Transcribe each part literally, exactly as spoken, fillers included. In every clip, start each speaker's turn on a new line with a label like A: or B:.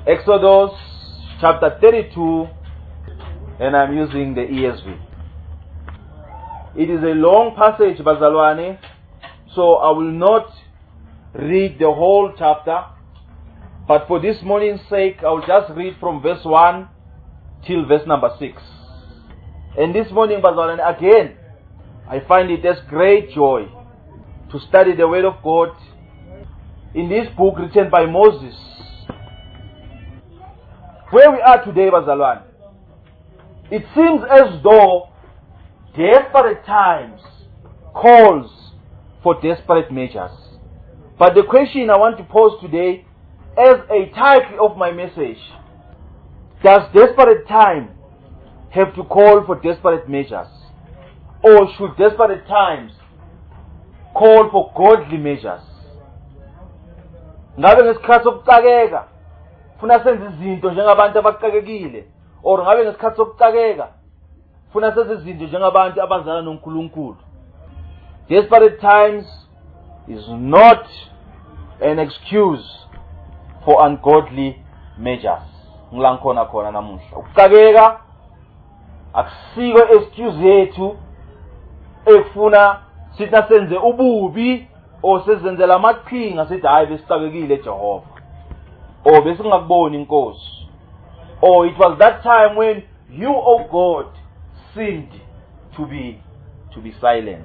A: Exodus chapter thirty-two, and I'm using the E S V. It is a long passage, bazalwane, so I will not read the whole chapter, but for this morning's sake, I will just read from verse one till verse number six. And this morning, bazalwane, again, I find it as great joy to study the Word of God in this book written by Moses. Where we are today, bazalwane, it seems as though desperate times calls for desperate measures. But the question I want to pose today as a title of my message: does desperate time have to call for desperate measures? Or should desperate times call for godly measures? Ngabe ngesikhathi sokuxakeka funa senze izinto njengabantu abaqakekile, or ngabe ngesikhathi sokuxakeka funa senze izinto njengabantu abazana noNkulunkulu? Desperate times is not an excuse for ungodly measures. Ngilankhona khona namuhla. Ukuxakeka akusiko excuse yethu efuna sitha senze ububi o sezenzela amaqhinga sithi hayi besixakekile eJehova, or besingakuboni inkosi, or it was that time when you, O God, sinned to be to be silent.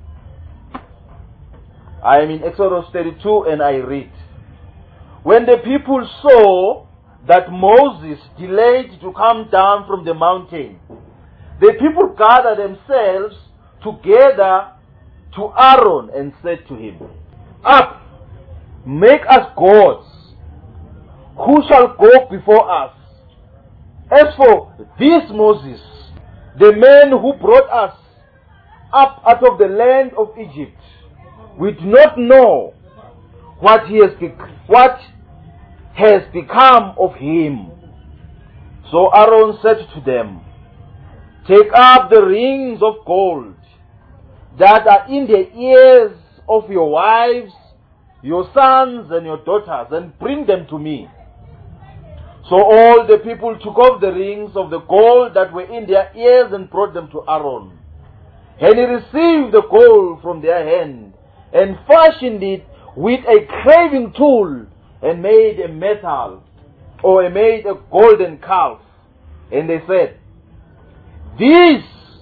A: I am in Exodus thirty-two and I read, when the people saw that Moses delayed to come down from the mountain, the people gathered themselves together to Aaron and said to him, "Up, make us gods, who shall go before us. As for this Moses, the man who brought us up out of the land of Egypt, we do not know what he has bec- what has become of him." So Aaron said to them, "Take up the rings of gold that are in the ears of your wives, your sons and your daughters, and bring them to me." So all the people took off the rings of the gold that were in their ears and brought them to Aaron. And he received the gold from their hand and fashioned it with a carving tool and made a metal, or made a golden calf. And they said, "These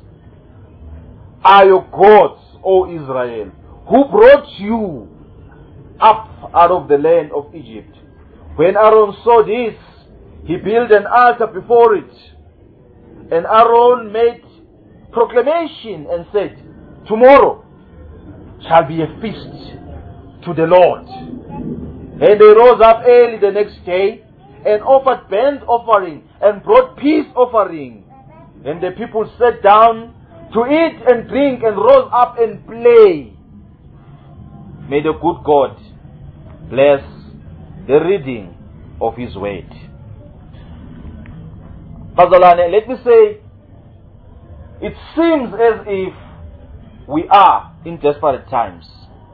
A: are your gods, O Israel, who brought you up out of the land of Egypt." When Aaron saw this, he built an altar before it. And Aaron made proclamation and said, "Tomorrow shall be a feast to the Lord." And they rose up early the next day and offered burnt offering and brought peace offering. And the people sat down to eat and drink and rose up and play. May the good God bless the reading of His word. Bazalwane, let me say, it seems as if we are in desperate times.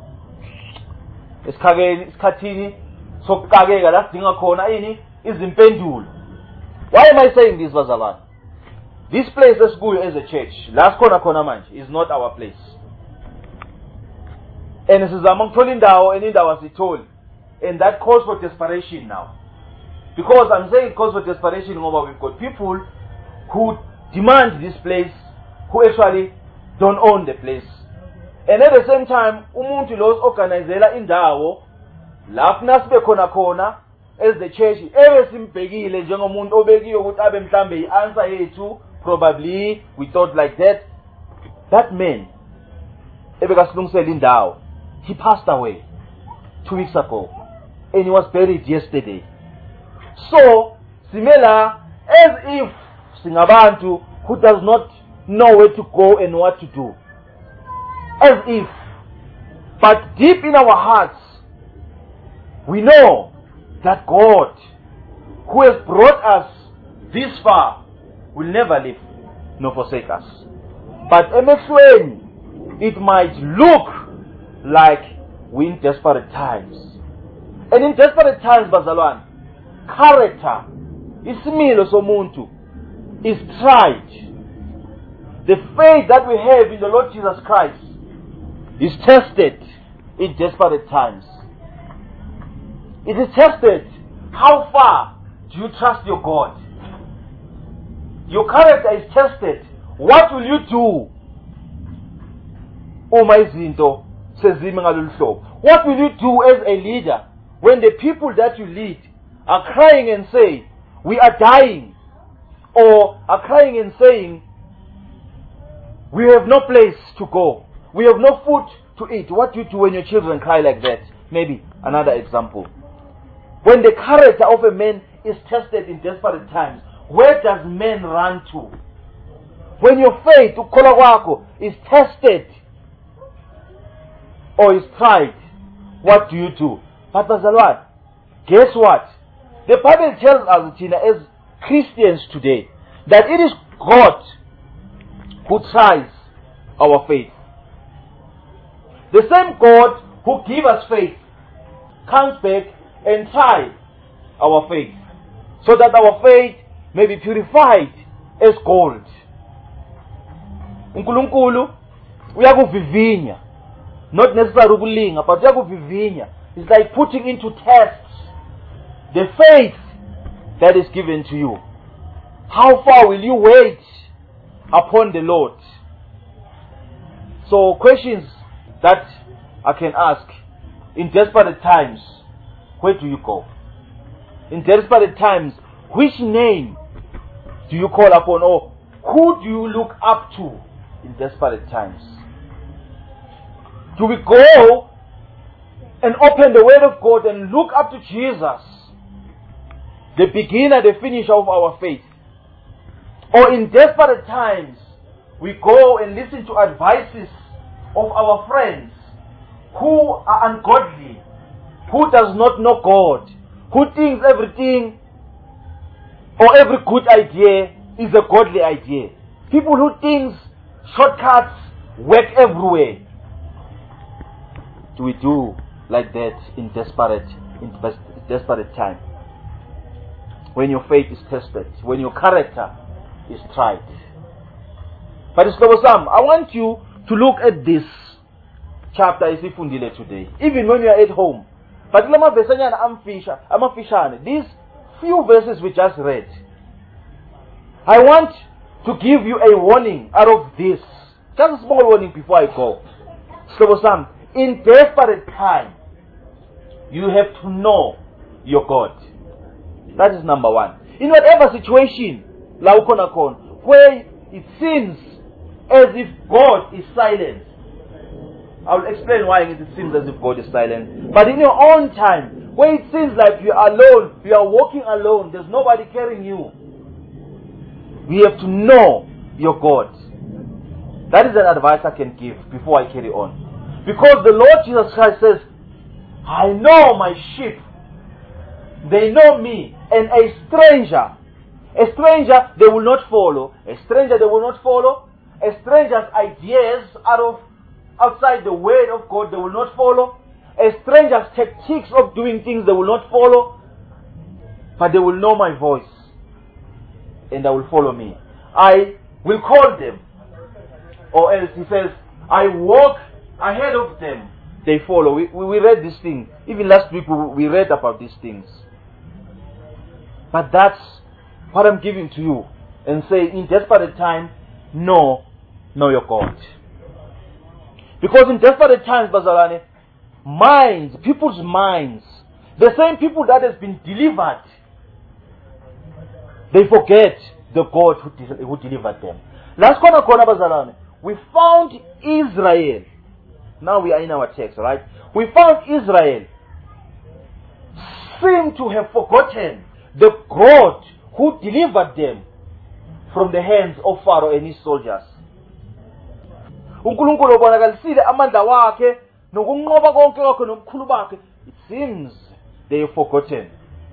A: Isikhathini sokuxakeka la sidinga khona ini izimpendulo. Why am I saying this, bazalwane? This place esikuyo as a church, la sikhona khona manje, is not our place. And sizama ukuthola indawo enindawo asitholi, and that calls for desperation now. Because I'm saying it calls for desperation ngoba we've got people who demand this place, who actually don't own the place. And at the same time, umuntu lo organizela indawo lapho nasibe khona khona as the church ebe simbhekile njengomuntu obekiwe ukuthi abe mhlambe i-answer yethu. Probably we thought like that. That man, ebekasilungisela indawo, he passed away two weeks ago, and he was buried yesterday. So, simela, as if singabantu who does not know where to go and what to do. As if. But deep in our hearts, we know that God, who has brought us this far, will never leave nor forsake us. But emehlweni, it might look like we're in desperate times. And in desperate times, bazalwane, character, isimilo somuntu, is tried. The faith that we have in the Lord Jesus Christ is tested in desperate times. It is tested. How far do you trust your God? Your character is tested. What will you do? Uma izinto sezime ngalolu hlobo. What will you do as a leader when the people that you lead are crying and saying, we are dying, or are crying and saying, we have no place to go, we have no food to eat? What do you do when your children cry like that? Maybe another example. When the character of a man is tested in desperate times, where does man run to? When your faith, ukholwa kwakho, is tested or is tried, what do you do? But bazalwane, guess what? The Bible tells us, Tina, as Christians today, that it is God who tries our faith. The same God who gives us faith comes back and tries our faith, so that our faith may be purified as gold. uNkulunkulu uyakuvivinya, not necessarily ukulinga, but uyakuvivinya. It's like putting into tests the faith that is given to you. How far will you wait upon the Lord? So, questions that I can ask: in desperate times, where do you go? In desperate times, which name do you call upon, or who do you look up to in desperate times? Do we go and open the Word of God and look up to Jesus, the beginner, the finisher of our faith? Or in desperate times, we go and listen to advices of our friends who are ungodly, who does not know God, who thinks everything or every good idea is a godly idea. People who think shortcuts work everywhere. Do we do like that in desperate, in desperate time? When your faith is tested, when your character is tried. But Islobo Sam, I want you to look at this chapter isifundile today, even when you are at home. But these few verses we just read, I want to give you a warning out of this. Just a small warning before I go. Islobo Sam, in desperate time, you have to know your God. That is number one. In whatever situation, where it seems as if God is silent. I will explain why it seems as if God is silent. But in your own time, where it seems like you are alone, you are walking alone, there's nobody carrying you, we have to know your God. That is an advice I can give before I carry on. Because the Lord Jesus Christ says, I know my sheep, they know me, and a stranger, a stranger they will not follow, a stranger they will not follow, a stranger's ideas out of outside the word of God they will not follow, a stranger's tactics of doing things they will not follow, but they will know my voice, and they will follow me. I will call them, or else he says, I walk ahead of them, they follow. We, we, we read this thing. Even last week we, we read about these things. But that's what I'm giving to you. And say, in desperate time, know, know your God. Because in desperate times, Bazalwane, minds, people's minds, the same people that has been delivered, they forget the God who, de- who delivered them. Last corner, corner, Bazalwane, we found Israel. Now we are in our text, right? We found Israel seem to have forgotten the God who delivered them from the hands of Pharaoh and his soldiers. uNkulunkulu ubonakalisile amandla wakhe nokunqoba konke kwakhe nokukhulu bakhe. It seems they have forgotten.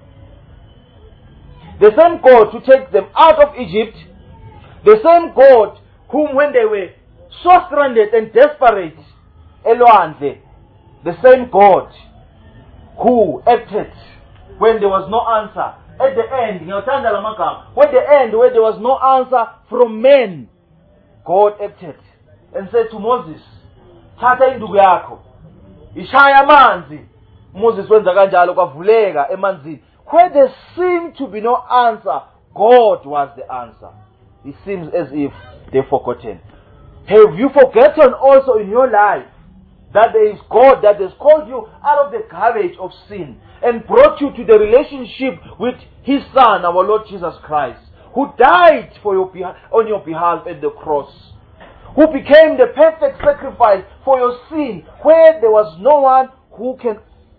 A: The same God who takes them out of Egypt, the same God whom when they were so stranded and desperate, elwandle, the same God who acted when there was no answer, at the end, ngiyawuthanda la magama, at the end where there was no answer from men, God acted and said to Moses, thatha induku yakho, ishaya amanzi. Moses wenza kanjalo kwavuleka emanzini. Where there seemed to be no answer, God was the answer. It seems as if they've forgotten. Have you forgotten also in your life that there is God that has called you out of the garbage of sin and brought you to the relationship with His Son, our Lord Jesus Christ, who died for your beha- on your behalf at the cross, who became the perfect sacrifice for your sin, where there was no one who can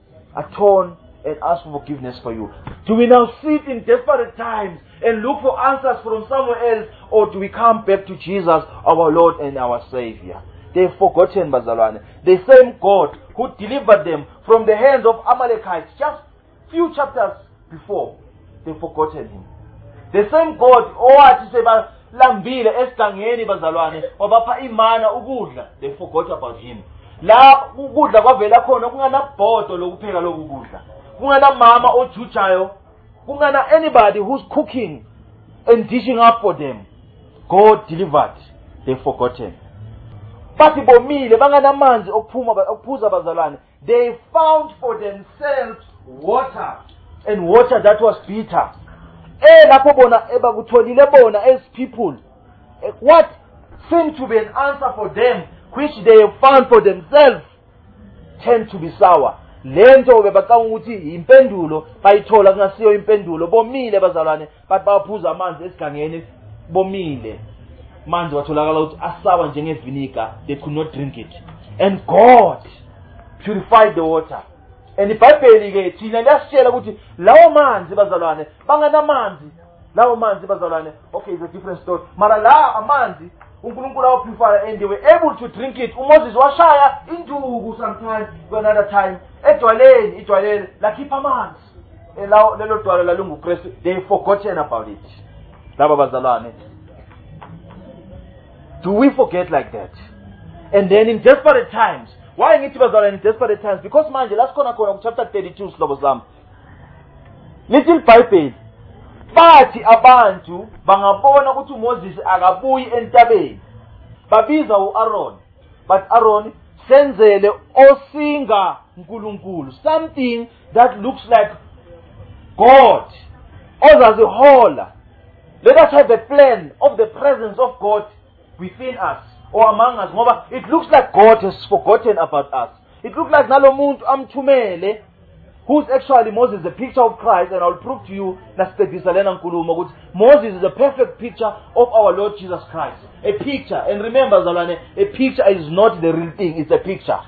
A: atone and ask for forgiveness for you? Do we now sit in desperate times and look for answers from somewhere else, or do we come back to Jesus, our Lord and our Savior? They've forgotten, Bazalwane. The same God who delivered them from the hands of Amalekites just few chapters before, they've forgotten Him. The same God, owathi sebalambile esigangeni bazalwane, wabapha imana ukudla, they forgot about Him. La ukudla kwavela khona kunganabhodo lokupheka lokhu kudla, kungana mama ojujayo, kungana anybody who's cooking and dishing up for them. God delivered, they've forgotten. Bathi bomile banganamanzi okuphuma okuphuza bazalwane, they found for themselves water, and water that was bitter. Eh lapho bona ebakutholile bona as people, what seemed to be an answer for them, which they have found for themselves, tend to be sour. Lento bebacanga ukuthi impendulo bayithola kungasiyo impendulo. Bomile bazalwane, bathi baphuza amanzi esigangeni, bomile. Manzi watholakala ukuthi asawa njenge vinegar, they could not drink it. And God purified the water. And iBhayibheli ke thina liyasitshela ukuthi lawo manzi bazalwane banganamanzi, lawo manzi bazalwane, okay, it's a different story. Mara la amanzi uNkulunkulu awapurify and they were able to drink it. uMoses washaya induku sometimes, another time edwaleni idwaleni lakhipha amanzi. Elawo lelo dwala lalungu Kristu, they forgotten about it. Laba bazalwane, do we forget like that? And then in desperate times, why ngithi bazalwane in desperate times? Because manje lasikhona khona ku chapter thirty-two sihlobo sami. Lithi iBhayibheli bathi abantu bangabona ukuthi uMoses akabuyi entabeni, babiza uAaron, but Aaron senzele osinga uNkulunkulu, something that looks like God, ozazihola. Let us have a plan of the presence of God within us or among us, ngoba it looks like God has forgotten about us. It looks like nalo muntu amthumele, who's actually Moses, the picture of Christ, and I'll prove to you that Moses is a perfect picture of our Lord Jesus Christ. A picture. And remember, Zalane, a picture is not the real thing, it's a picture.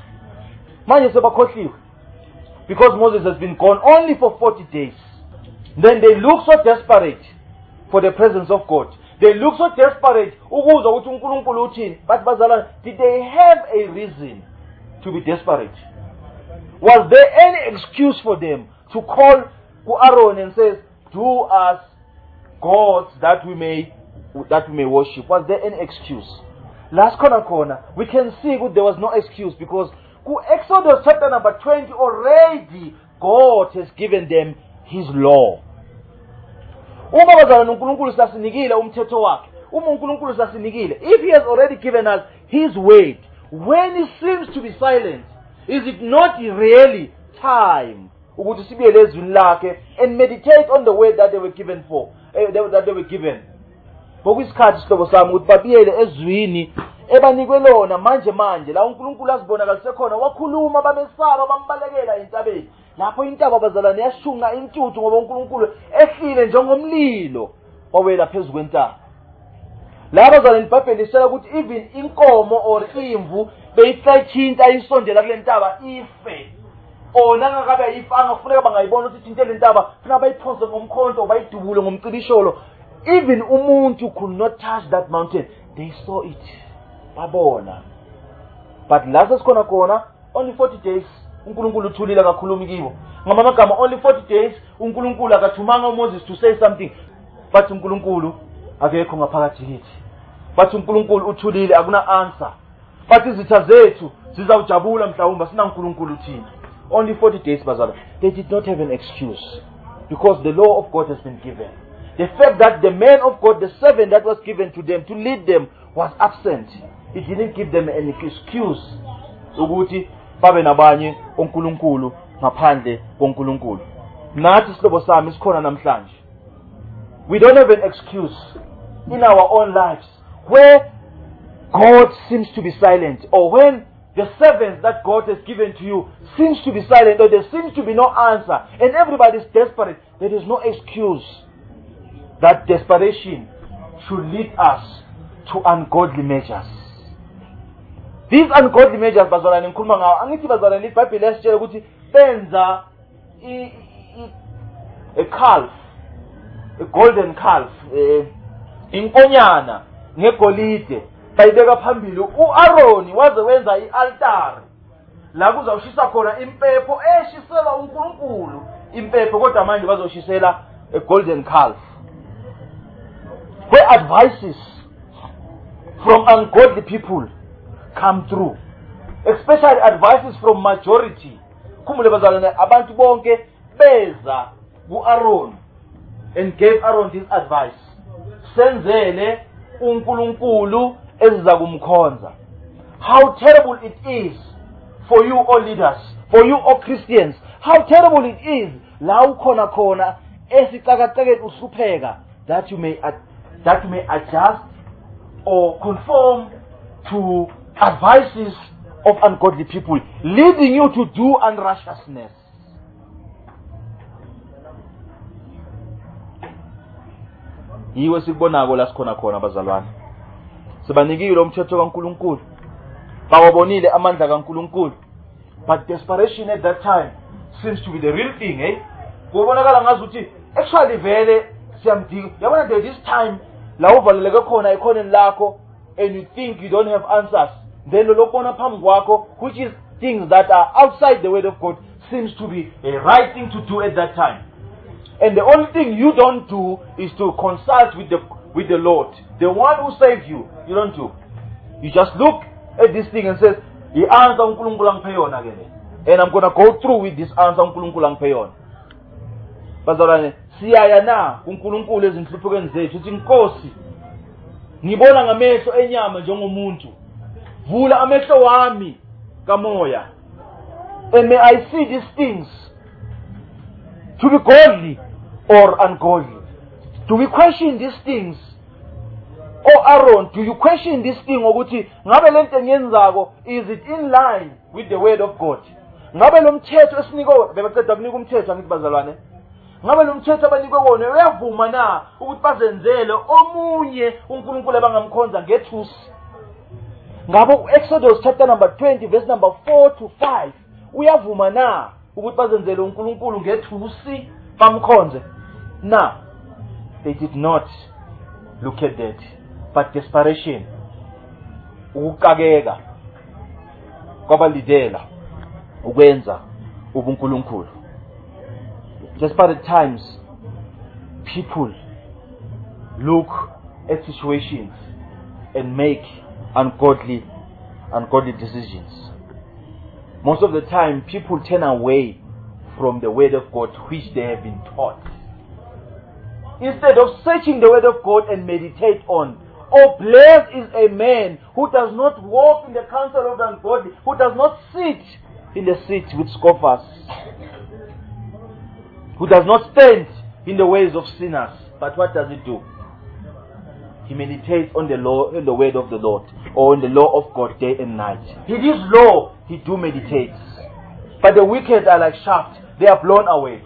A: Because Moses has been gone only for forty days. Then they look so desperate for the presence of God. They look so desperate. But Bazalane, did they have a reason to be desperate? Was there any excuse for them to call to Aaron and say, "Do us gods that we may that we may worship"? Was there any excuse? Last corner corner, we can see that there was no excuse, because Exodus chapter number twenty already God has given them His law. Uma bazalwane uNkulunkulu sasinikile umthetho wakhe. Uma uNkulunkulu sasinikile, if He has already given us His word, when He seems to be silent, is it not really time ukuthi sibiyele ezwini lakhe and meditate on the word that they were given for, eh, that they were given? Bokusikhathi sihlobo sami ukuthi babiyele ezwini ebanikwe lona manje manje la uNkulunkulu azibonakaliswe khona, wakhuluma bamesaba bambalekela entabeni. Lapho intaba bazalwane yashunqa intuthu ngoba uNkulunkulu ehlile njengomlilo owela phezulu kwentaba. La bazalwane iBhayibheli lisela ukuthi even inkomo or imvu beyithathinta ayisondela kule ntaba ife. Ona ngakabe ife angafuneka bangayibona ukuthi ithinta le ntaba, funa bayiphonse ngomkhonto bayidubule ngomcibisholo. Even umuntu could not touch that mountain. They saw it. Babona. But last sikhona khona only forty days uNkulunkulu uthulile akakhulumi kibo. Ngama magama only forty days uNkulunkulu akathumanga uMoses to say something. But uNkulunkulu akekho ngaphakathi kithi. But uNkulunkulu uthulile akuna answer. But izitha zethu zizawujabula mhlawumbe sina uNkulunkulu thina. Only forty days bazalwane. They did not have an excuse. Because the law of God has been given. The fact that the man of God, the servant that was given to them to lead them, was absent, it didn't give them an excuse ukuthi babe nabanye onkulunkulu ngaphandle konkulunkulu. Nathi sihlobo sami sikhona namhlanje. We don't have an excuse in our own lives where God seems to be silent, or when the servants that God has given to you seems to be silent, or there seems to be no answer, and everybody is desperate. There is no excuse that desperation should lead us to ungodly measures. These ungodly measures, bazalwane ngikhuluma ngawo, angithi bazalwane iBhayibheli yasitshela ukuthi benza a calf, a golden calf, inkonyana ngegolide, bayibeka phambili. uAaroni waze wenza ialtar la kuzawushisa khona impepho eshisela uNkulunkulu impepho, kodwa manje bazoshisela a golden calf. Where advices from ungodly people come through, especially advices from majority. Kumule bazalwane abantu bonke beza kuAaron and gave Aaron this advice. Senzele uNkulunkulu eziza kumkhonza. How terrible it is for you all leaders, for you all Christians. How terrible it is la ukhona khona esicakacakeni usupheka, that you may that you may adjust or conform to advices of ungodly people, leading you to do unrighteousness. Yiwe sikubonako la sikhona khona bazalwane. Sibanikile umthetho kaNkulunkulu. Bawabonile amandla kaNkulunkulu. But desperation at that time seems to be the real thing, eh? Kubonakala ngazuthi actually vele siyamdinga. Yabona there this time la uvaleleke khona ekhoneni lakho and you think you don't have answers. Then lokona phambi kwakho, which is things that are outside the word of God, seems to be a right thing to do at that time. And the only thing you don't do is to consult with the with the Lord, the one who saved you. You don't do. You just look at this thing and says, "He answer uNkulunkulu angiphe yona ke, and I'm gonna go through with this answer uNkulunkulu angiphe yona." Bazalwane, siyaya na uNkulunkulu ezinhluphekweni zethu uthi Nkosi, ngibona ngamehlo enyama njengomuntu. Vula amehlo wami kamoya, and may I see these things to be godly or ungodly. Do we question these things? Oh Aaron, do you question this thing ukuthi ngabe lento engiyenzako, is it in line with the word of God? Ngabe lo mthetho esiniko bebeceda kunika umthetho angithi bazalwane. Ngabe lo mthetho abanikwe wona uyavuma na ukuthi bazenzele omunye uNkulunkulu abangamkhonza ngethusi? Ngabo Exodus chapter number twenty verse number four to five uyavuma na ukuthi bazenzele uNkulunkulu ngethusi bamkhonze? Na, they did not look at that, but desperation, ukukakeka kwabalidela ukwenza ubuNkulunkulu. Desperate times, people look at situations and make ungodly, ungodly decisions. Most of the time, people turn away from the word of God which they have been taught. Instead of searching the word of God and meditate on. Oh, blessed is a man who does not walk in the counsel of the ungodly, who does not sit in the seat with scoffers, who does not stand in the ways of sinners. But what does he do? He meditates on the law, on the word of the Lord, or on the law of God day and night. In his law, he do meditate. But the wicked are like shaft; they are blown away.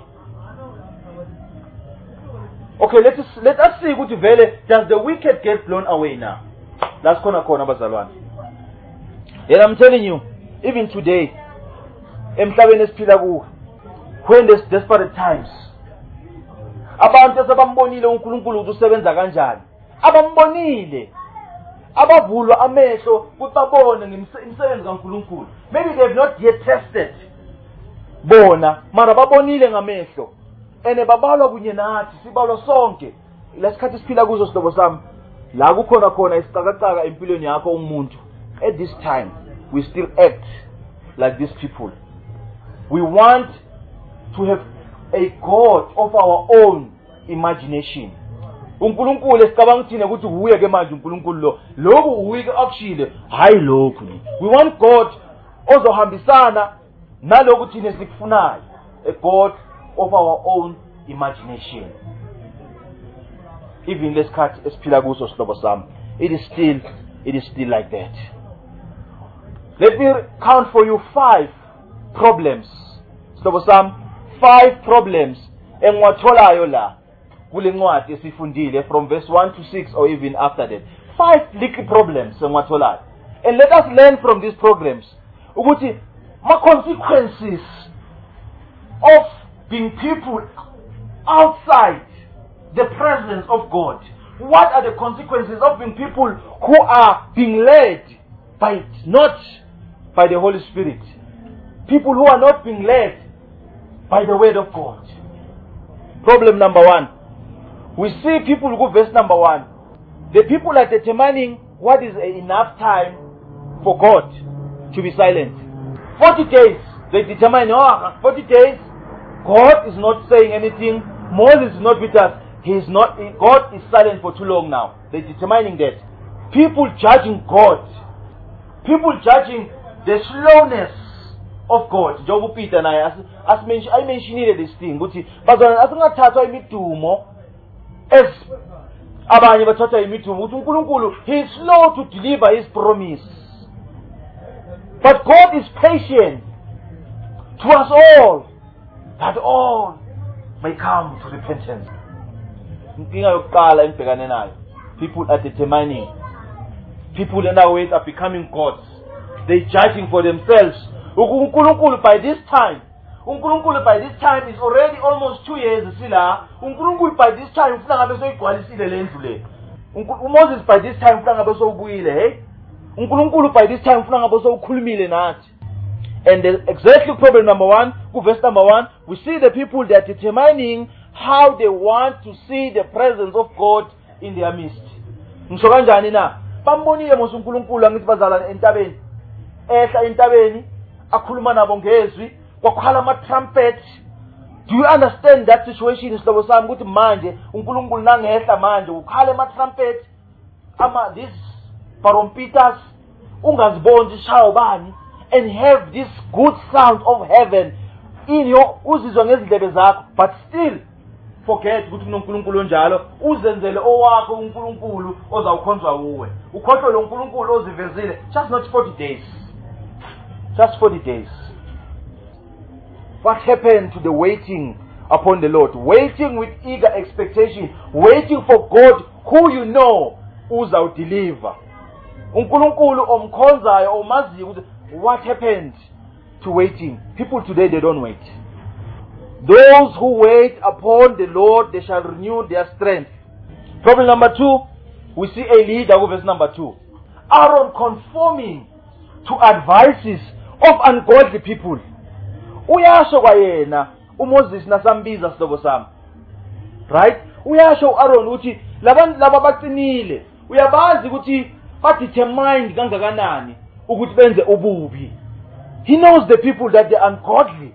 A: Okay, let us let us see ukuthi vele does the wicked get blown away now? That's khona khona bazalwane. And I'm telling you, even today, emhlabeni esiphila kuwo, when there's desperate times, abantu asebambonile uNkulunkulu ukuthi usebenza kanjani, abambonile, abavulwa amehlo ukuthi babone ngemisebenzi kaNkulunkulu. Maybe they've not yet tested bona, mara babonile ngamehlo. Ene babalwa kunye nathi, sibalwa sonke. Lesikhathi siphila kuzo sihlobo sami, la kukhona khona isicakacaka empilweni yakho umuntu. At this time, we still act like these people. We want to have a God of our own imagination. uNkulunkulu esicabanga thina ukuthi uye ke manje uNkulunkulu lo lokhu uwike akushile hayi lokhu. We want God ozohambisana nalokhu thina sikufunayo, a God of our own imagination. Even lesikhathi esiphila kuso sihlobo sami, it is still it is still like that. Let me count for you five problems. Sihlobo sami, five problems engiwatholayo la kule ncwadi esifundile from verse one to six or even after that. Five little problems engiwatholayo. And let us learn from these problems ukuthi ma consequences of being people outside the presence of God. What are the consequences of being people who are being led by it, not by the Holy Spirit? People who are not being led by the word of God. Problem number one. We see people who go verse number one. The people are determining what is enough time for God to be silent. forty days. They determine, oh, forty days. God is not saying anything. Moses is not with us. He is not. God is silent for too long now. They're determining that. People judging God. People judging the slowness of God. Job Peter and I, as, as I mentioned this thing, but bazwana asingathathwa imidumo as abanye bathatha imidumo ukuthi uNkulunkulu he is slow to deliver his promise. But God is patient to us all, that all may come to repentance. People are determining. People in our ways are becoming gods. They're judging for themselves. Unkulunkulu by this time, Unkulunkulu by this time is already almost two years. Unkulunkulu by this time, Moses by this time, Unkulunkulu by this time, and the exactly problem number one, verse number one, we see the people that are determining how they want to see the presence of God in their midst. Mshokanjani na? Bambonile mos uNkulunkulu angithi bazalana entabeni. Ehla entabeni akhuluma nabo ngezwi, kwakhala ama trumpet. Do you understand that situation isihlobo sami ukuthi manje uNkulunkulu nangehla manje ukhala ama trumpet ama this parompitas ungaziboni ishayo bani and have this good sound of heaven in your uzizwa ngezindlebe zakho, but still forget ukuthi uNkulunkulu onjalo uzenzele owakho uNkulunkulu ozawukhonzwa uwe ukhohlwe lo uNkulunkulu ozivezile just not forty days, just forty days. What happened to the waiting upon the Lord, waiting with eager expectation, waiting for God who you know uzawudeliver uNkulunkulu omkhonzayo omaziyo ukuthi what happened to waiting? People today, they don't wait. Those who wait upon the Lord, they shall renew their strength. Problem number two, we see a leader, verse number two. Aaron conforming to advices of ungodly people. Uyasho kwa yena, uMoses nasambiza sihlobo sami. Right? Uyasho uAaron uthi labantu laba baqinile. Uyabazi ukuthi badetermined kangakanani ukuthi benze ububi. He knows the people that they are ungodly,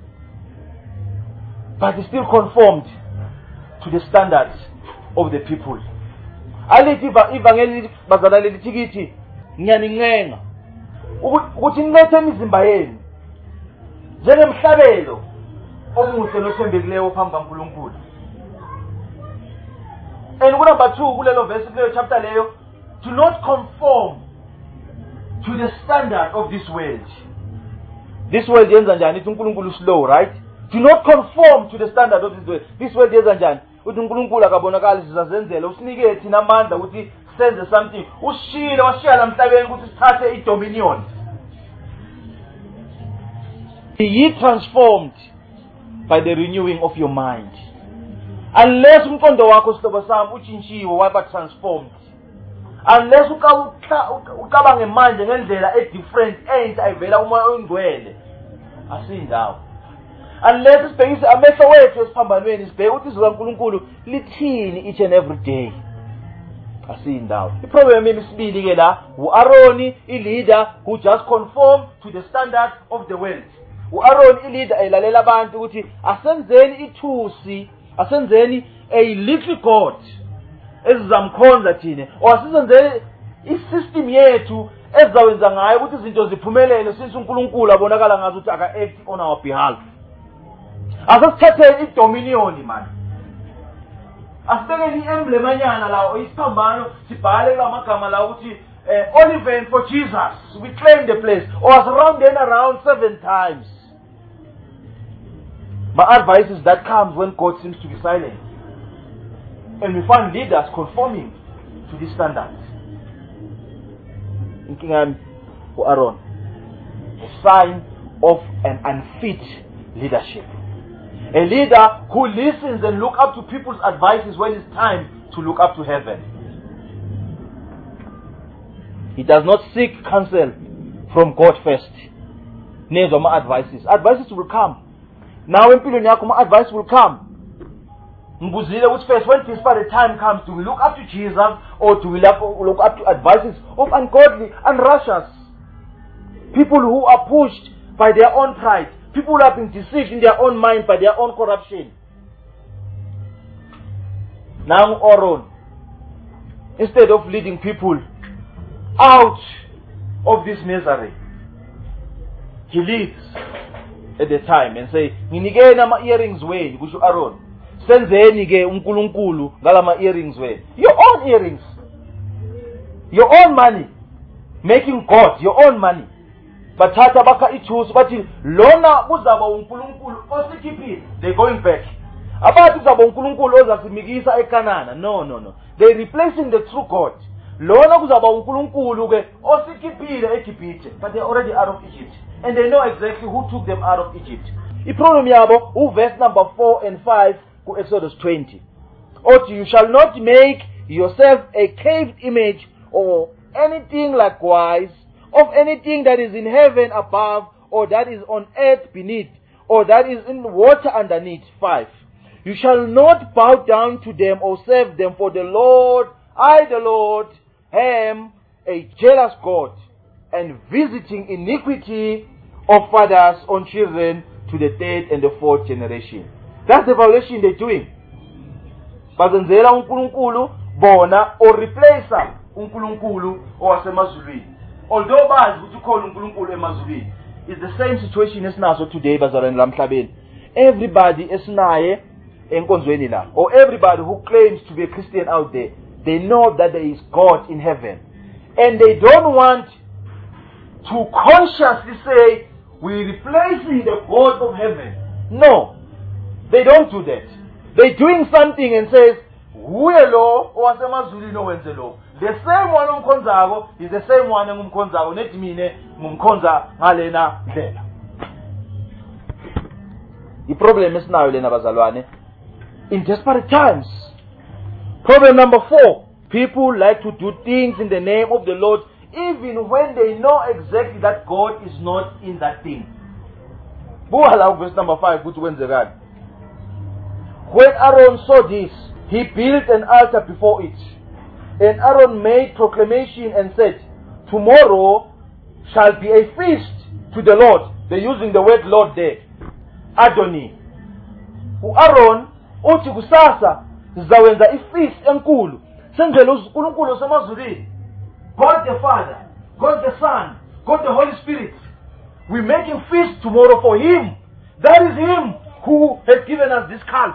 A: but he still conformed to the standards of the people. Alithi ivangeli bazalana lithi kithi ngiyanincenga ukuthi nilethe imizimba yenu njengemhlabelo omuhle nothembekileyo phambi kaNkulunkulu. And number two kulelo verse kuleyo chapter leyo, do not conform to the standard of this world. This world yenza njani? Ithi uNkulunkulu slow, right? Do not conform to the standard of this world. This world yenza njani? Uthi uNkulunkulu akabonakala sizazenzela usinike thina amandla ukuthi senze something. Ushilo washiya emhlabeni ukuthi sithathe idominion. Be ye transformed by the renewing of your mind. Unless umqondo wakho sihlobo sami utshintshiwe waba transformed. Unless ukabange manje ngendlela e different entsha ayivela uma ongcwele asindawo. Unless sibhekise amehlo wethu esiphambanweni sibheke ukuthi izwi kaNkulunkulu lithini each and every day asindawo. Iproblem emibili ke la uAaroni, i leader who just conform to the standard of the world. u-Aaron i-leader ayilalela abantu ukuthi asenzeni ithusi, asenzeni a little god ezizamkhonza thina, or asizenzeni i-system yethu ezawenza ngayo ukuthi izinto ziphumelele since uNkulunkulu abonakala ngazo ukuthi aka-act on our behalf. Asasithatheni i-dominion man. Asibekeni i-emblem anyana lawo isiphambano sibhale kula magama lawo ukuthi uh, Olivet for Jesus. We claim the place. Or as round and around seven times. My advice is that comes when God seems to be silent. And we find leaders conforming to this standard. In King for Aaron, a sign of an unfit leadership. A leader who listens and looks up to people's advices when it's time to look up to heaven. He does not seek counsel from God first. Neither my advices. Advices will come. Now when people my advice will come. Mbuzile which first, when this part of time comes, do we look up to Jesus or do we look up to advices of ungodly and righteous people who are pushed by their own pride? People who have been deceived in their own mind by their own corruption. Now Aaron, instead of leading people out of this misery, he leads at the time and say, "Nginike nama earrings way, kusho Aaron. Senzeni ke uNkulunkulu ngalama earrings way. Your own earrings, your own money, making God your own money." Bathatha bakha ithusi bathi lona kuzaba uNkulunkulu osikhiphile. They going back. Abathi kuzaba uNkulunkulu ozasimikisa eKanana. No, no, no. They replacing the true God. Lona kuzaba uNkulunkulu ke osikhiphile eGibhithe. But they are already out of Egypt. And they know exactly who took them out of Egypt. I problem yabo u verse number four and five ku Exodus twenty. Othi, "You shall not make yourself a carved image or anything likewise of anything that is in heaven above, or that is on earth beneath, or that is in water underneath." Five. "You shall not bow down to them or serve them, for the Lord, I the Lord, am a jealous God, and visiting iniquity of fathers on children to the third and the fourth generation." That's the violation they're doing. Bazenzela uNkulunkulu bona or replace uNkulunkulu owasemazulwini. Although bazi ukuthi ukhona uNkulunkulu emazulwini, it's the same situation esinaso today bazalwane lamhlabeni. Everybody esinaye enkonzweni la, or everybody who claims to be a Christian out there, they know that there is God in heaven. And they don't want to consciously say, we're replacing the God of heaven. No, they don't do that. They're doing something and says, "Huelo owasemazulwini owenze lo." The same one umkhonzako is the same one engumkhonzako, nethi mine ngumkhonza ngalena ndlela. I-problem esinayo lena bazalwane, in desperate times. Problem number four, people like to do things in the name of the Lord even when they know exactly that God is not in that thing. Buka la verse number five kuthi kwenzekani. "When Aaron saw this, he built an altar before it. And Aaron made proclamation and said, 'Tomorrow shall be a feast to the Lord.'" They're using the word Lord there. Adoni. U-Aaron uthi kusasa sizawenza ifeast enkulu. Senzele uNkulunkulu osemazulwini. God the Father, God the Son, God the Holy Spirit. We're making feast tomorrow for Him. That is Him who has given us this calf.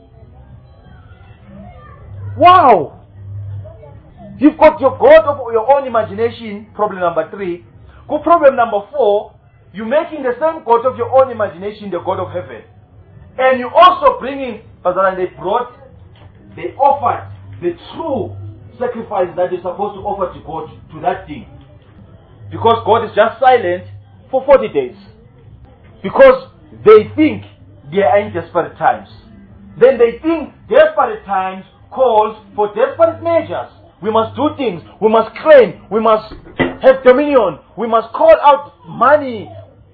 A: Wow! You've got your God of your own imagination, problem number three. Go problem number four, you're making the same God of your own imagination, the God of heaven. And you also bringing, and they brought, they offered the true sacrifice that they're supposed to offer to God, to that thing. Because God is just silent for forty days. Because they think they are in desperate times. Then they think desperate times calls for desperate measures. We must do things. We must claim. We must have dominion. We must call out money.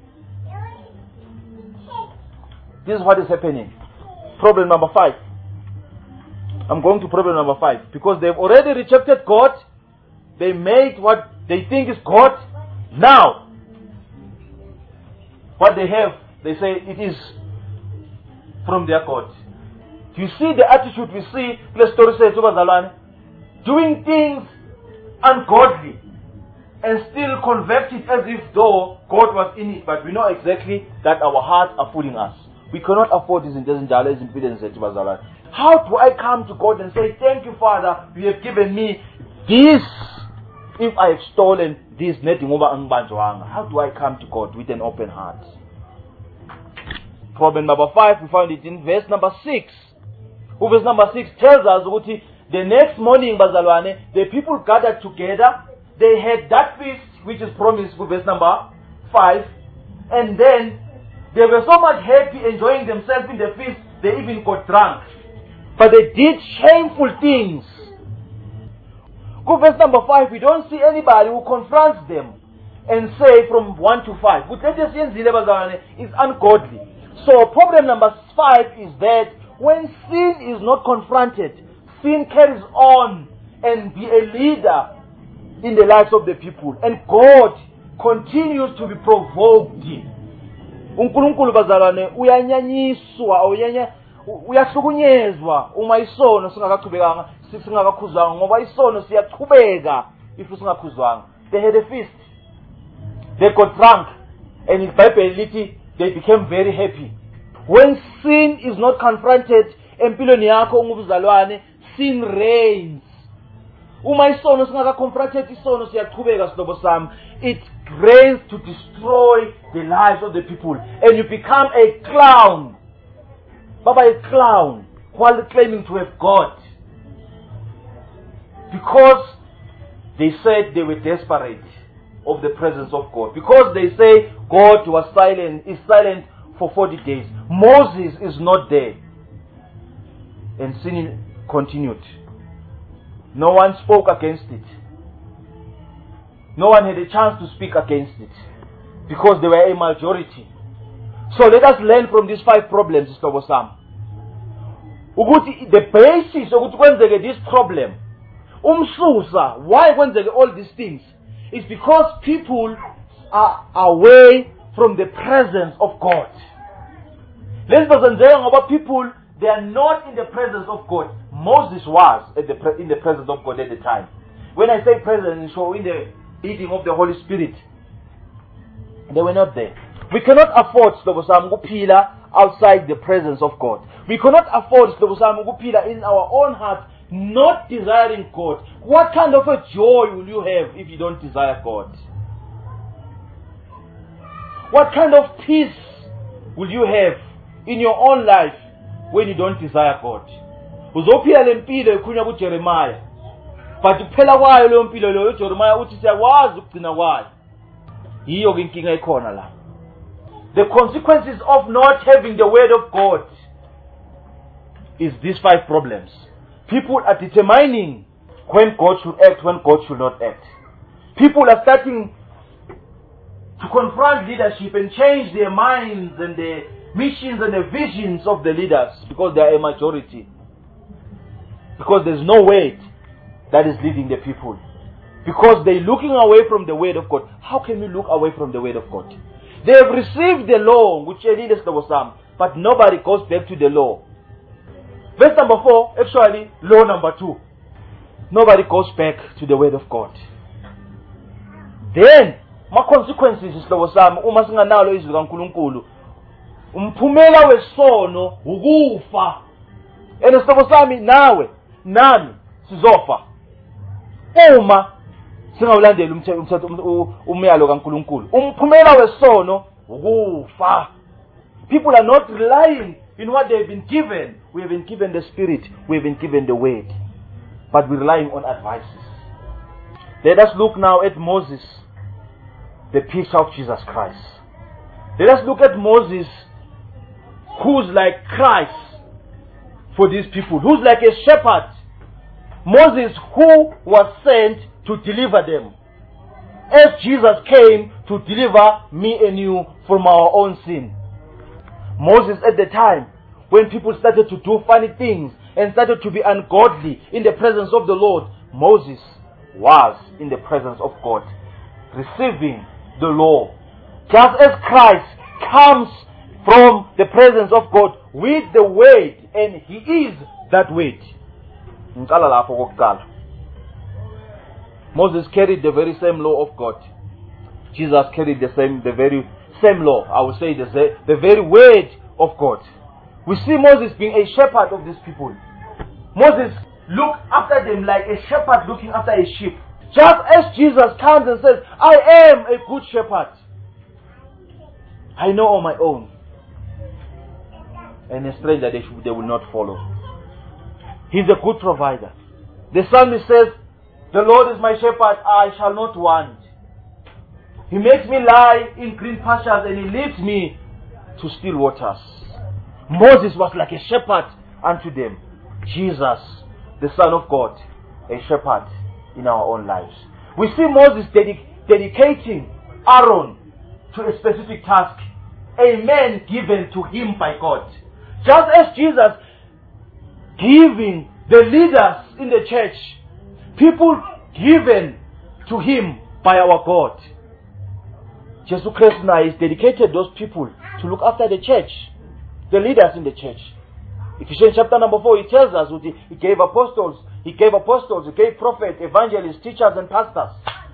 A: This is what is happening. Problem number five. I'm going to problem number five. Because they've already rejected God. They made what they think is God. Now, what they have they say it is from their God. Do you see the attitude we see? The story says, doing things ungodly and still converted as if though God was in it, but we know exactly that our hearts are fooling us. We cannot afford this in How do I come to God and say, thank you, Father, you have given me this, if I have stolen this? How do I come to God with an open heart? Problem number five, we find it in verse number six. Verse number six tells us that the next morning, bazalwane, the people gathered together. They had that feast which is promised with verse number five. And then they were so much happy enjoying themselves in the feast, they even got drunk. But they did shameful things. Go verse number five, we don't see anybody who confronts them and say from one to five, is ungodly. So problem number five is that when sin is not confronted, sin carries on and be a leader in the lives of the people. And God continues to be provoked. uNkulunkulu bazalwane uyanyanyiswa uyanya uyahlukunyezwa uma isono singakaqhubekanga singakakhuzwanga ngoba isono siyaqhubeka if singakhuzwanga. They had a feast, they got drunk, and in Bible lithi they became very happy. When sin is not confronted empilweni yakho ungubuzalwane, sin reigns. Uma isono singakaconfronted isono siyaqhubeka sihlobo sami, it reigns to destroy the lives of the people, and you become a clown. Baba, a clown while claiming to have God, because they said they were desperate of the presence of God, because they say God was silent, is silent for forty days. Moses is not there, and sin continued. No one spoke against it. No one had a chance to speak against it because they were a majority. So let us learn from these five problems, Sam. The basis of this problem, umsusa, why all these things, is because people are away from the presence of God. Let's about people, they are not in the presence of God. Moses was at the pre- in the presence of God at the time. When I say presence, so in the leading of the Holy Spirit, they were not there. We cannot afford outside the presence of God. We cannot afford in our own heart not desiring God. What kind of a joy will you have if you don't desire God? What kind of peace will you have in your own life when you don't desire God? Uzophila lempilo ekunya ku Jeremiah, but kuphela kwayo leyo mpilo leyo Jeremiah uthi siyawazi ukugcina kwayo. Yiyo ke inkinga ekhona la. The consequences of not having the word of God is these five problems. People are determining when God should act, when God should not act. People are starting to confront leadership and change their minds and their missions and the visions of the leaders because they are a majority. Because there's no weight that is leading the people. Because they're looking away from the word of God. How can we look away from the word of God? They have received the law, which leaders there was some, but nobody goes back to the law. Verse number four, actually, law number two. Nobody goes back to the word of God. Then, my consequences is there was some, uma singanalo izwi kaNkulunkulu. Umphumela wesono ukufa. And sihlobo sami nawe nami sizofa uma singawulandeli umthetho umyalo kaNkulunkulu. Umphumela wesono ukufa. People are not relying in what they've been given. We have been given the Spirit, we have been given the word, but we're relying on advices. Let us look now at Moses, the picture of Jesus Christ. Let us look at Moses, who's like Christ for these people, who's like a shepherd. Moses, who was sent to deliver them, as Jesus came to deliver me and you from our own sin. Moses, at the time when people started to do funny things and started to be ungodly in the presence of the Lord, Moses was in the presence of God, receiving the law. Just as Christ comes from the presence of God with the word, and he is that word. Ngicala lapho kokuqala. Moses carried the very same law of God. Jesus carried the same, the very same law. I would say the, the very word of God. We see Moses being a shepherd of these people. Moses looked after them like a shepherd looking after a sheep. Just as Jesus comes and says, I am a good shepherd. I know on my own. And a stranger they, should, they will not follow. He's a good provider. The psalmist says, the Lord is my shepherd, I shall not want. He makes me lie in green pastures and he leads me to still waters. Moses was like a shepherd unto them. Jesus, the Son of God, a shepherd in our own lives. We see Moses dedic- dedicating Aaron to a specific task, a man given to him by God. Just as Jesus giving the leaders in the church, people given to him by our God. Jesus Christ now has dedicated those people to look after the church, the leaders in the church. Ephesians chapter number four, he tells us he, he gave apostles, he gave apostles, he gave prophets, evangelists, teachers, and pastors.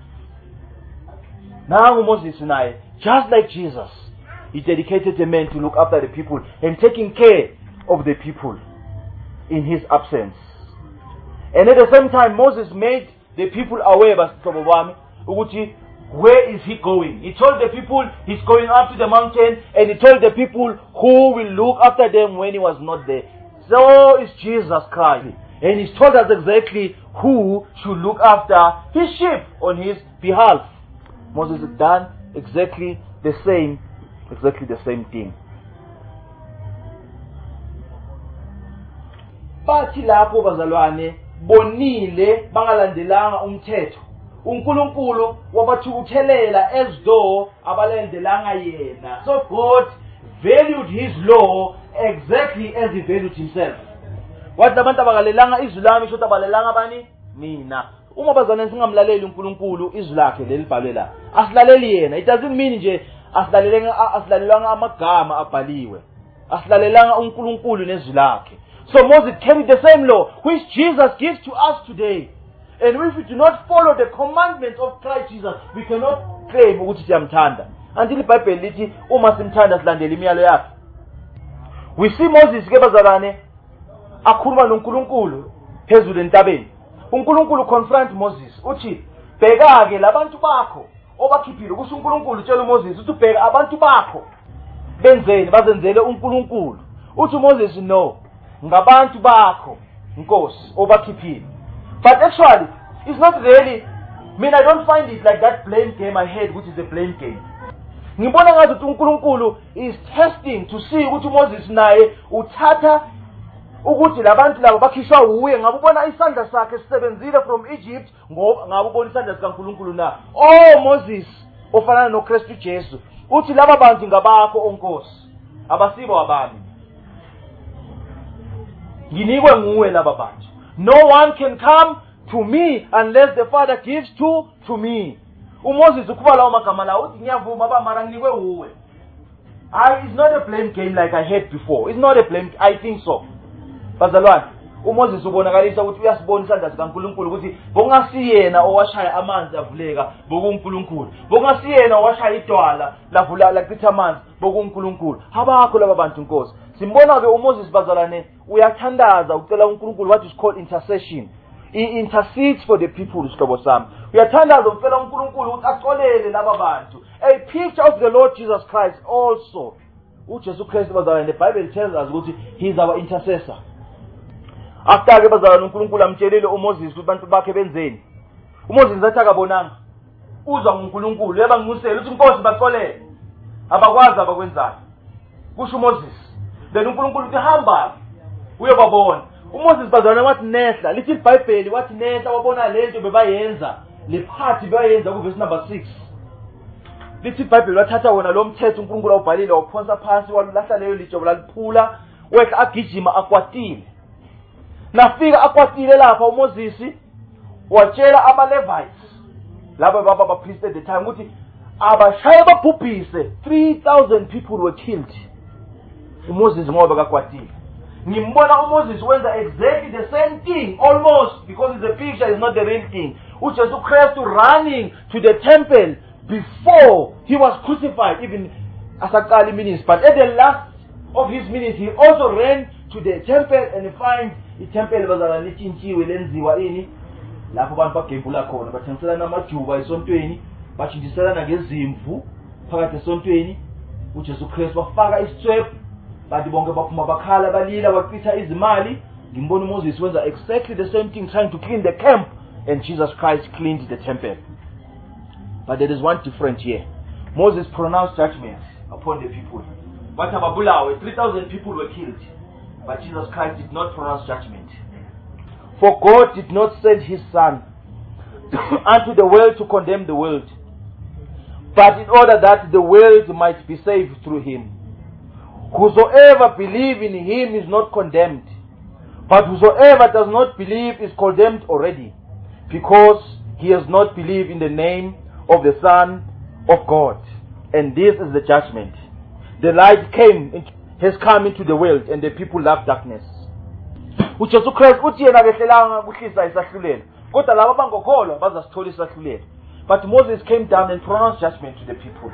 A: Now Moses and I, just like Jesus, he dedicated a man to look after the people and taking care of the people in his absence. And at the same time, Moses made the people aware of where is he going. He told the people he's going up to the mountain, and he told the people who will look after them when he was not there. So is Jesus Christ. And he's told us exactly who should look after his sheep on his behalf. Moses has done exactly the same, exactly the same thing. Bathi lapho bazalwane bonile bangalandelanga umthetho. uNkulunkulu wabathukuthelela as though abalandelanga yena. So God valued his law exactly as he valued himself. Wathi abantu abalalelanga izwi lami shothi abalalelanga bani mina. Uma bazalwane singamlaleli uNkulunkulu izwi lakhe lelibhalwe la. Asilaleli yena. It doesn't mean nje asilalelanga asilalelanga amagama abhaliwe. Asilalelanga uNkulunkulu nezwi lakhe. So Moses carried the same law which Jesus gives to us today. And if we do not follow the commandments of Christ Jesus, we cannot claim ukuthi siyamthanda. Until the Bible lithi uma simthanda silandele imiyalo yakhe. We see Moses ke bazalwane akhuluma noNkulunkulu phezulu entabeni. uNkulunkulu confront Moses uthi bheka ke labantu bakho obakhiphile. Kusho uNkulunkulu utshela uMoses uthi bheka abantu bakho benzeni bazenzele uNkulunkulu. Uthi Moses no, ngabantu bakho Nkosi obakhiphile. But actually, it's not really, I mean, I don't find it like that blame game I had, which is a blame game. Ngibona ngathi uNkulunkulu is testing to see ukuthi Moses naye uthatha ukuthi labantu labo bakhishwa uye ngabe ubona isandla sakhe sisebenzile from Egypt ngoba ngabe ubona isandla sikaNkulunkulu na. Oh Moses ofana noKristu Jesu uthi laba bantu ngabakho onkosi abasibo abami. Nginikwe nguwe laba bantu. No one can come to me unless the Father gives to to me. uMoses ukubala amagama la uthi ngiyavuma ba mara nginikwe uwe. I is not a blame game like I had before. It's not a blame. I think so. Bazalwane, uMoses ubonakalisa ukuthi uyasibona isandla sikaNkulunkulu ukuthi bongasiyena owashaya amanzi avuleka bokuNkulunkulu. Bongasiyena owashaya idwala lavula lachitha amanzi bokuNkulunkulu. Habakho laba bantu Nkosi. Simbona ke uMoses bazalwane uyathandaza ucela uNkulunkulu what is called intercession. He intercedes for the people sihlobo sami. Uyathandaza ucela uNkulunkulu ukuthi axolele laba bantu. A picture of the Lord Jesus Christ also. uJesu Kristu bazalwane, the Bible tells us ukuthi he is our intercessor. After ke bazalwane uNkulunkulu amtshelile uMoses ukuthi abantu bakhe benzeni. uMoses zathi akabonanga. Uzwa uNkulunkulu yeba ngusela uthi Nkosi baxolele. Abakwazi abakwenzayo. Kusho uMoses. Then uNkulunkulu uthi hamba uyobabona. uMoses bazalwane wathi nehla lithi iBhayibheli wathi nehla wabona lento bebayenza lephathi bebayenza ku verse number six. Lithi iBhayibheli wathatha wona lo mthetho uNkulunkulu awubhalile wawuphonsa phansi walahla leyo lijobo laliphula wekha agijima akwatile. Nafika akwatile lapha uMoses watshela ama-Levites laba baba bapriest at the time ukuthi abashaye babhubhise three thousand people were killed uMoses ngoba kakwatile. Ngimbona uMoses wenza exactly the same thing, almost, because it's a picture, it's not the real thing. uJesu Christ running to the temple before he was crucified, even asaqala ministry. But at the last of his ministry, he also ran to the temple and finds the temple bazala lichinchiwe lenziwa ini lapho abantu bagebhula khona, bathengiselana amajuba esontweni, bachinjiselana ngezimvu phakathi esontweni. uJesu Christ wafaka isitswebhu, bathi bonke baphuma bakhala balila bachitha izimali. Ngimbona uMoses wenza exactly the same thing, trying to clean the camp, and Jesus Christ cleaned the temple. But there is one difference here. Moses pronounced judgment upon the people. But ababulawe, three thousand people were killed. But Jesus Christ did not pronounce judgment. For God did not send his Son unto the world to condemn the world, but in order that the world might be saved through him. Whosoever believes in him is not condemned, but whosoever does not believe is condemned already, because he has not believed in the name of the Son of God. And this is the judgment. The light came into, has come into the world, and the people love darkness. uJesu Christ uthi yena kehlelanga kuhlisa isahlulelo, kodwa labo bangokholwa bazasithola isahlulelo. But Moses came down and pronounced judgment to the people.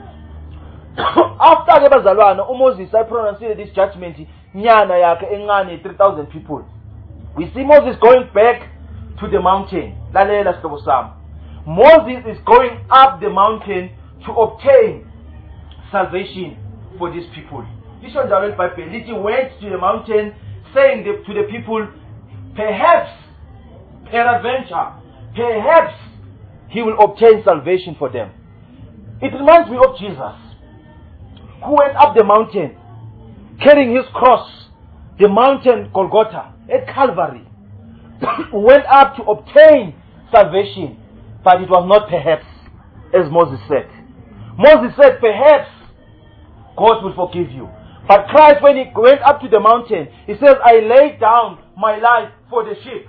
A: After ke bazalwana, uMoses I pronounced this judgment nyana yakhe encane three thousand people. We see Moses going back to the mountain. Lalela sihlobo sami. Moses is going up the mountain to obtain salvation for these people. This one the Bible. He went to the mountain saying to the people, perhaps, peradventure, perhaps he will obtain salvation for them. It reminds me of Jesus, who went up the mountain carrying his cross, the mountain Golgotha at Calvary. Went up to obtain salvation, but it was not perhaps, as Moses said. Moses said, perhaps God will forgive you. But Christ, when he went up to the mountain, he says, I laid down my life for the sheep.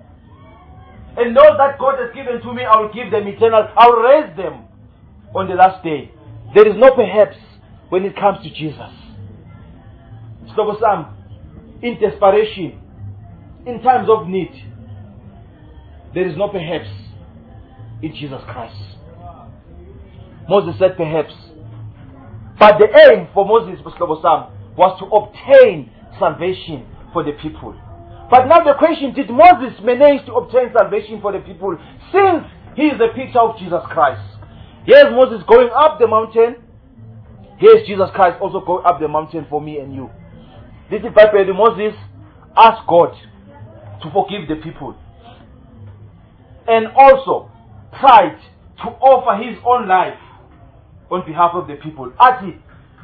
A: And those that God has given to me, I will give them eternal. I will raise them on the last day. There is no perhaps when it comes to Jesus. So some, in desperation, in times of need, there is no perhaps in Jesus Christ. Moses said perhaps. But the aim for Moses was to obtain salvation for the people. But now the question, did Moses manage to obtain salvation for the people, since he is a picture of Jesus Christ? Here's Moses going up the mountain. Here's Jesus Christ also going up the mountain for me and you. This is Bible. Moses asked God to forgive the people, and also tried to offer his own life on behalf of the people. Ati,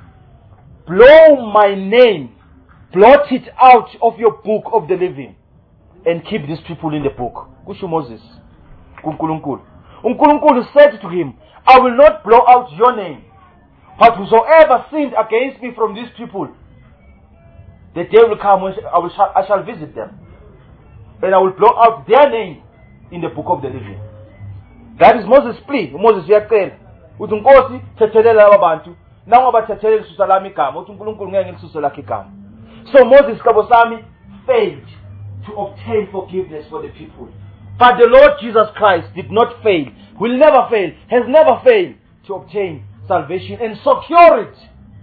A: blow my name, blot it out of your book of the living, and keep these people in the book. Kusho Moses. Unkulunkulu. Unkulunkulu said to him, I will not blow out your name, but whosoever sinned against me from these people, the day will come when I, will, I shall visit them, and I will blow out their name in the book of the living. That is Moses' plea. Moses uyacela uthi Nkosi thethelela laba bantu, nangoba bathethelele isusa lami igama, uthi uNkulunkulu ngeke ngilisuse lakhe igama. So Moses kabosami failed to obtain forgiveness for the people. But the Lord Jesus Christ did not fail, will never fail, has never failed to obtain salvation and secure it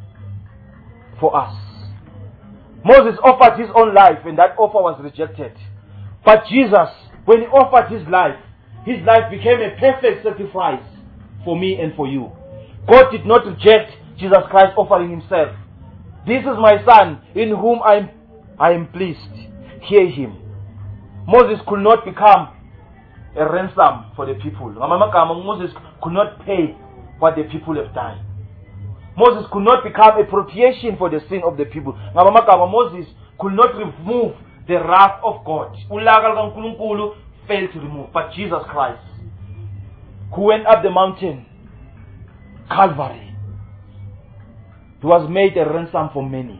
A: for us. Moses offered his own life, and that offer was rejected. But Jesus, when he offered his life, his life became a perfect sacrifice for me and for you. God did not reject Jesus Christ offering himself. This is my son in whom I am, I am pleased. Hear him. Moses could not become a ransom for the people. Moses could not pay what the people have done. Moses could not become a propitiation for the sin of the people. Moses could not remove the wrath of God. Failed to remove. But Jesus Christ, who went up the mountain, Calvary, he was made a ransom for many.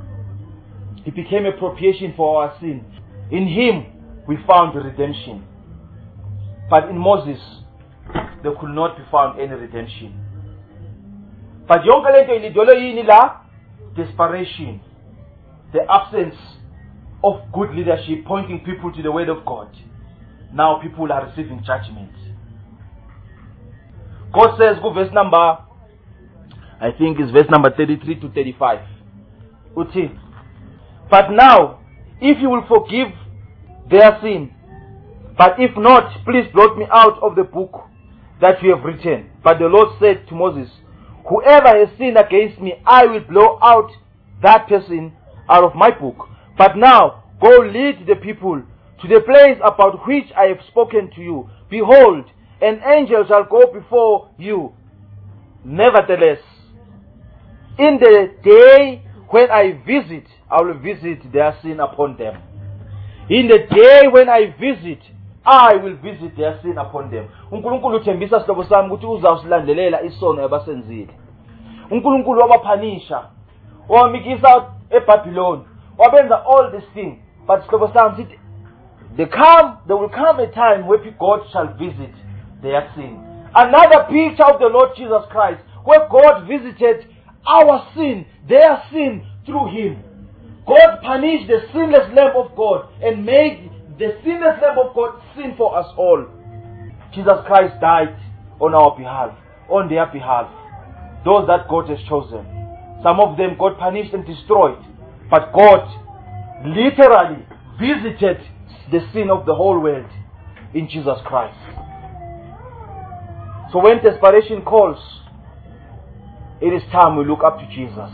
A: He became a propitiation for our sin. In him we found redemption. But in Moses there could not be found any redemption. But yonke lento ilidolo yini la? desperation, the absence of good leadership pointing people to the Word of God, now people are receiving judgment. God says, go verse number, I think it's verse number thirty-three to thirty-five. Uti. But now, if you will forgive their sin, but if not, please blot me out of the book that you have written. But the Lord said to Moses, whoever has sinned against me, I will blow out that person out of my book. But now, go lead the people to the place about which I have spoken to you. Behold, an angel shall go before you. Nevertheless, in the day when I visit, I will visit their sin upon them. In the day when I visit, I will visit their sin upon them. uNkulunkulu uthembisa sihlobo sami ukuthi uzawusilandelela isono abasenzile. uNkulunkulu wabaphanisha, wamikisa eBabylon, wabenza all this thing. But sihlobo sami sithi, there come, there will come a time where God shall visit their sin. Another picture of the Lord Jesus Christ, where God visited our sin, their sin, through Him. God punished the sinless Lamb of God and made the sinless Lamb of God sin for us all. Jesus Christ died on our behalf, on their behalf. Those that God has chosen. Some of them God punished and destroyed. But God literally visited the sin of the whole world in Jesus Christ. So when desperation calls, it is time we look up to Jesus.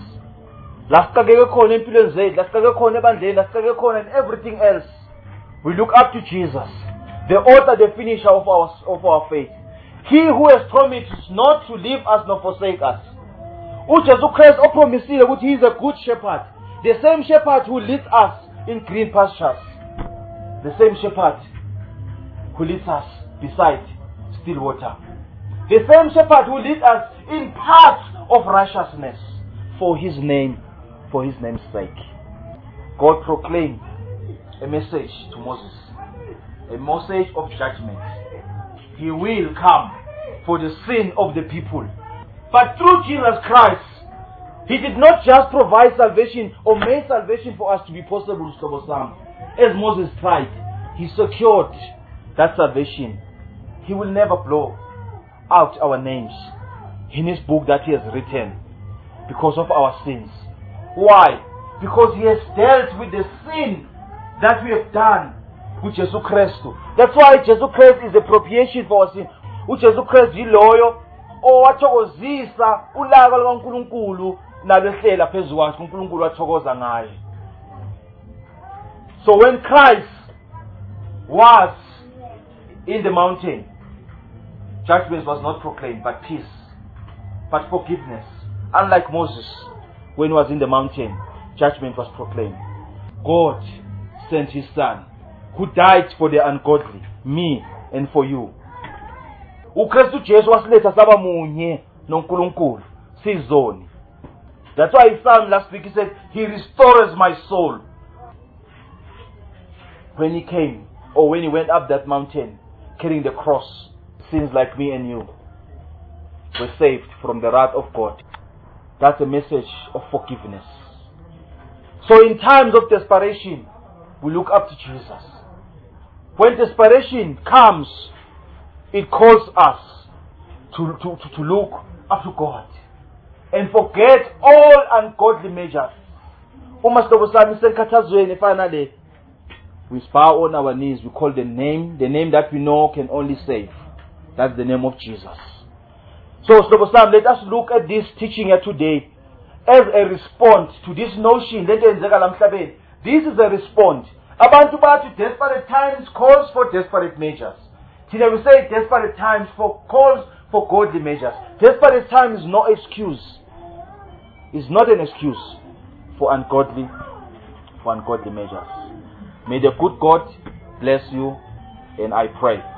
A: And everything else, we look up to Jesus, the author, the finisher of our, of our faith. He who has promised not to leave us nor forsake us. uJesu Christ opromisile ukuthi he is a good shepherd. The same shepherd who leads us in green pastures. The same shepherd who leads us beside still water. The same shepherd who leads us in paths of righteousness for His name, for His name's sake. God proclaimed a message to Moses, a message of judgment. He will come for the sin of the people. But through Jesus Christ, He did not just provide salvation or make salvation for us to be possible, as Moses tried. He secured that salvation. He will never blow out our names in His book that He has written because of our sins. Why? Because He has dealt with the sin that we have done with Jesus Christ. That's why Jesus Christ is a propitiation for our sin. uJesu Christ yiloyo owathokozisa ulaka lukaNkulunkulu nalehlela phezu kwakhe uNkulunkulu wathokoza ngaye. So when Christ was in the mountain, judgment was not proclaimed, but peace, but forgiveness. Unlike Moses, when he was in the mountain, judgment was proclaimed. God sent His Son, who died for the ungodly, me and for you. uKristu Jesu wasiletha saba munye noNkulunkulu sizoni. That's why His Son last week He said, He restores my soul. When He came, or when He went up that mountain, carrying the cross, sins like me and you were saved from the wrath of God. That's a message of forgiveness. So in times of desperation, we look up to Jesus. When desperation comes, it calls us to, to, to, to look up to God and forget all ungodly measures. Finally, we bow on our knees. We call the name, the name that we know can only save. That's the name of Jesus. So, let us look at this teaching here today as a response to this notion. This is a response. Abantu bathi desperate times calls for desperate measures. Today we say desperate times for calls for godly measures. Desperate time is no excuse. It's not an excuse for ungodly, for ungodly measures. May the good God bless you, and I pray.